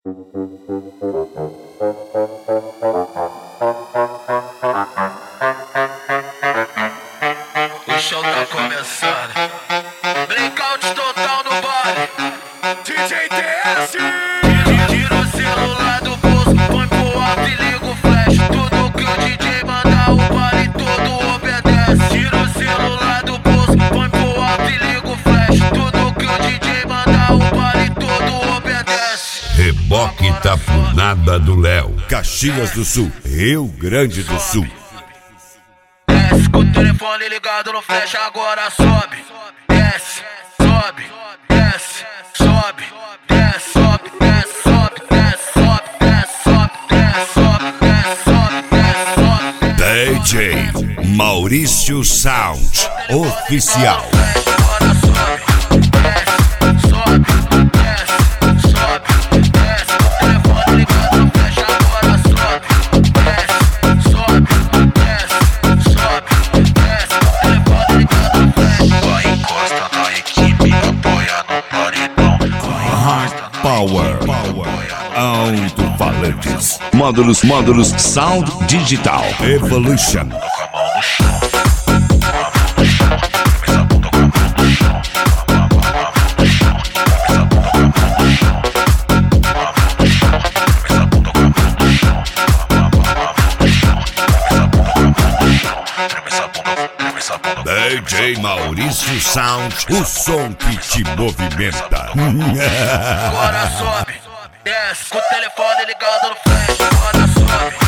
O show tá começando. Blackout total no baile. DJ TS. Tira o celular do bolso, põe pro alto e liga o flash. Tudo que o DJ mandar, o baile todo obedece. Tira o celular do bolso, põe pro alto e liga o flash. Tudo que o DJ mandar, o baile todo obedece. Reboque Tapunada do Léo, Caxias do Sul, Rio Grande do Sul. Desce com o telefone ligado no flash, agora sobe. Desce, sobe, desce, sobe, desce, sobe, desce, sobe, desce, sobe, desce, sobe, desce, sobe, desce, sobe, desce, sobe. DJ Maurício Sound Oficial. Agora sobe, desce, sobe, desce, sobe, desce. Com o telefone ligado no flash, agora sobe. Desce, sobe, desce, sobe, desce. Com o telefone ligado no flash. Vai, encosta na equipe, apoia no paredão. Power Alto-falantes. Módulos Sound Digital Evolution. DJ Maurício Sound, o som que te movimenta. Agora sobe, desce, com o telefone ligado no flash, agora sobe.